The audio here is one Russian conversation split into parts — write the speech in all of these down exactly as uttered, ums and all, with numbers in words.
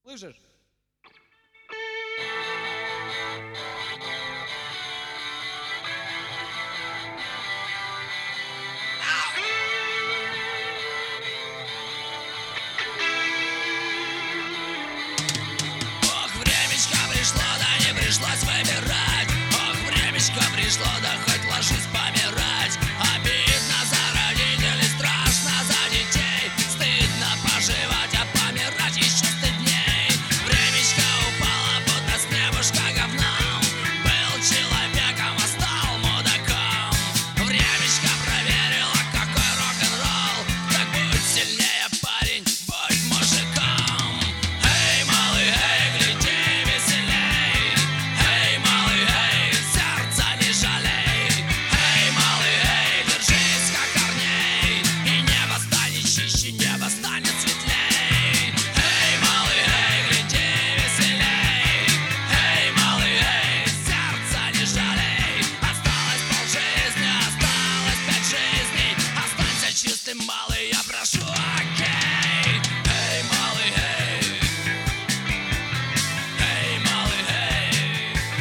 Слышишь? Ох, времечко пришло, да не пришлось выбирать. Ох, времечко пришло, да хоть ложись помирать. Обидно за родителей, страшно за детей. Стыдно поживать, а помирать еще стыдней. Времечко упало, будто с небушка говном. Был человеком, а стал мудаком. Времечко проверило, какой рок-н-ролл. Так будь сильнее, парень, будь мужиком. Эй, малый, эй, гляди веселей. Эй, малый, эй, сердца не жалей. Эй, малый, эй, держись как корней. И небо станет чище, небо станет светлей. Эй, малый, эй, гляди веселей. Эй, малый, эй, сердца не жалей. Осталось полжизни, осталось пять жизней. Останься чистым, малый, я прошу, окей. Эй, малый, эй. Эй, малый, эй.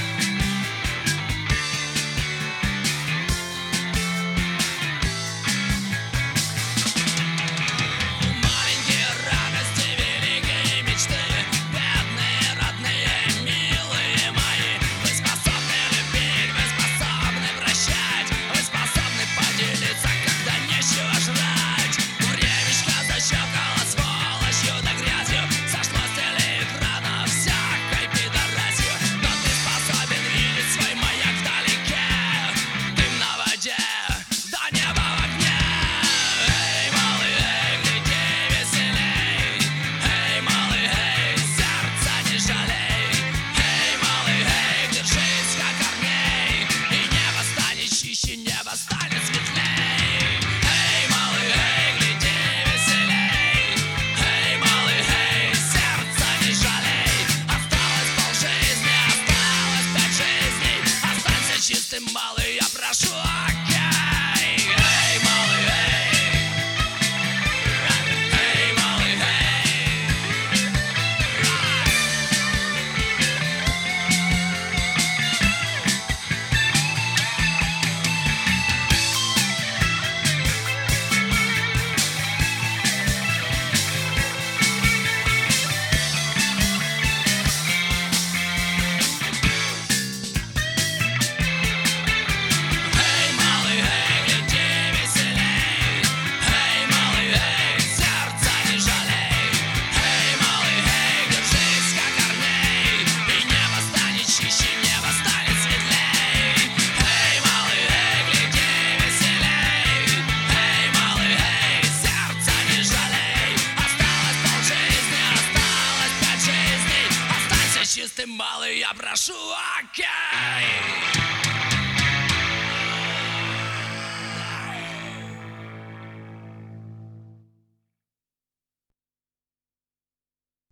Маленькие радости, великие мечты. Бедные, родные, милые мои. Вы способны любить, вы способны прощать. Вы способны поделиться, когда нечего жрать. Времечко защелкало сволочью да грязью. Сошло с телеэкрана всякой пидорасью. Но ты способен видеть свой маяк вдалеке. Дым на воде, до неба в огне. Эй, малый, эй, гляди веселей. Эй, малый, эй, сердца не жалей. Эй, малый, эй, держись как корней. И небо станет чище, небо станет светлей. Эй, малый, эй, гляди веселей. Эй, малый, эй, сердца не жалей. Осталось полжизни, осталось пять жизней. Останься чистым, малый, я прошу, окей. Эй, малый, эй. Эй, малый, эй. Эй, малый, эй, гляди веселей. Эй, малый, эй, сердца не жалей. Эй, малый, эй, держись как корней. И небо станет чище, небо станет светлей. Эй, малый, эй, гляди веселей. Эй, малый, эй, сердца не жалей. Осталось полжизни, осталось пять жизней. Останься чистым, малый, я прошу, окей.